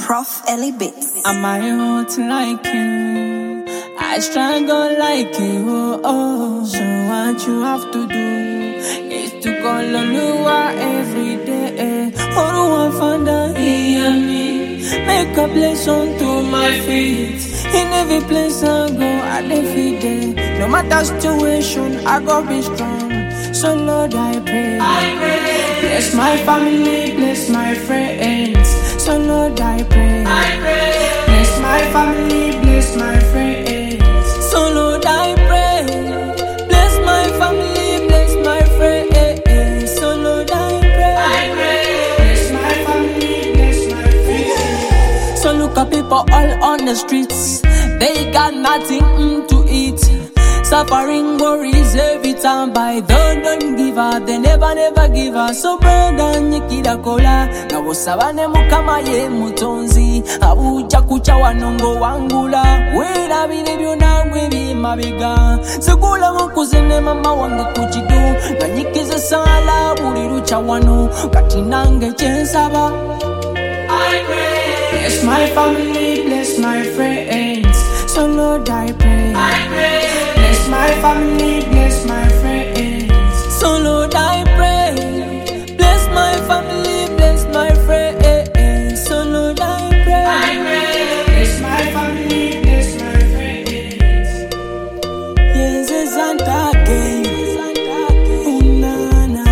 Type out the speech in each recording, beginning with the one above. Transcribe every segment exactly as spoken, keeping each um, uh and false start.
Prof Ellie Bits. Am I hot like you? I struggle like you. Oh, oh. So what you have to do is to call Oluwa every day. Oluwa Father, hear me. Make a blessing to my feet. In every place I go, I defeat it. No matter situation, I go be strong. So Lord, I pray. I pray. Bless my family, bless my friends. So Lord, I pray. I pray. Bless my family, bless my friends. So Lord, I pray. Bless my family, bless my friends. So Lord, I pray. I pray. Bless my family, bless my friends. So look at people all on the streets. They got nothing mm, to eat. Suffering worries every time by they don't give up, they never never give up. So brother nyikida kola na wosabane mukama ye mutonzi abuja kucha wanongo wangula wera bine byona gwebi mabiga segula mukuzene mama wange kuchidu na nyikize sala buli lucha wano kati nange chensaba. I pray. Bless my family, bless my friends. So Lord, I pray. I pray. Bless my family, bless my friends. So Lord, I pray. Bless my family, bless my friends. So Lord, I pray. I pray. Bless my family, bless my friends. Yes, it's again. Oh, na, na.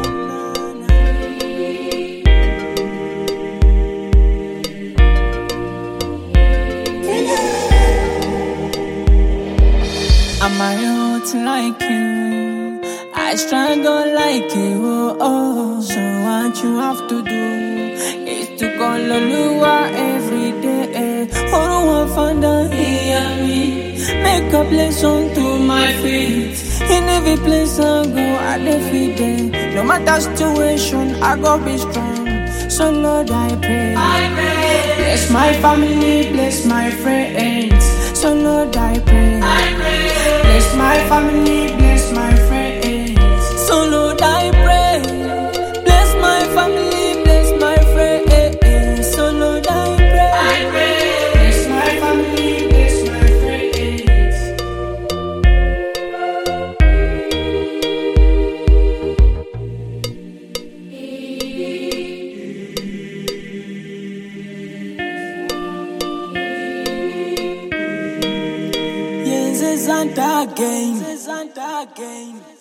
Am I hot like you? I struggle like you. Oh, oh. So what you have to do is to call Oluwa every day. Oluwa Father, hear me. Make a blessing to my feet. In every place I go, I defeat it. No matter situation, I go be strong. So Lord, I pray. I pray. Bless my family, bless my friends. So Lord, I pray. I pray. Bless my family, bless my friends. So Lord, I pray. Bless my family, bless my friends. So Lord, I pray. I pray. Bless my family, bless my friends. Yes, it's again. It's again.